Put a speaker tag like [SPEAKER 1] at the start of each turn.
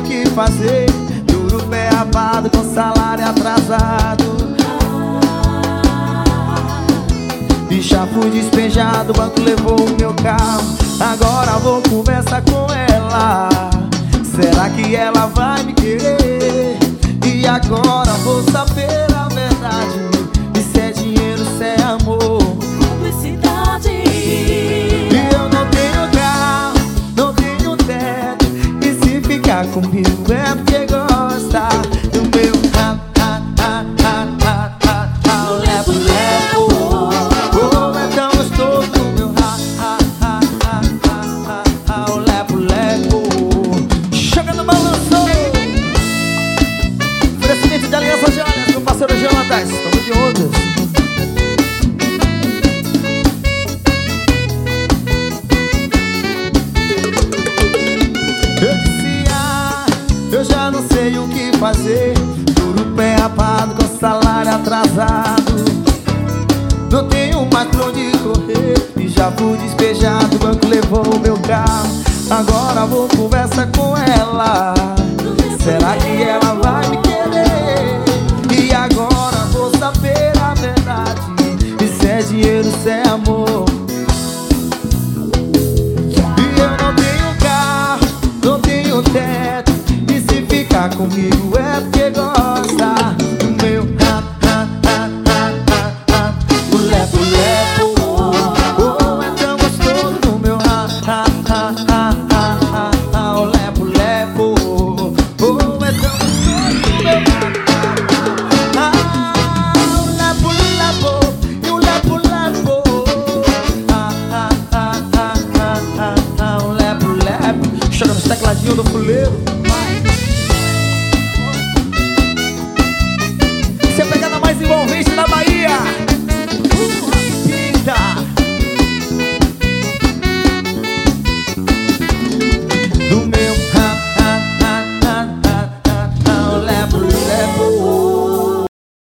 [SPEAKER 1] que fazer. Juro pé rapado com salário atrasado. E já fui despejado, o banco levou o meu carro. Agora vou conversar com ela. Será que ela vai me querer? E agora vou saber a verdade. E se é dinheiro, se é amor,
[SPEAKER 2] Cumplicidade.
[SPEAKER 1] e eu não tenho carro, não tenho teto. E se ficar comigo é porque gosta do meu levo-levo. Oh, é tão gostoso o meu levo-levo. Chega no balanço. Oferecimento de Aliança Joias, meu parceiro Jonatas. Tamo de ondas. Eu já não sei o que fazer. Juro pé rapado com salário atrasado. Não tenho mais pra onde correr. E já fui despejado, o banco levou o meu carro. Agora vou conversar com ela. Será que ela vai me querer? E agora vou saber a verdade. E se é dinheiro, se é amor. E eu não tenho carro, não tenho teto. E se ficar comigo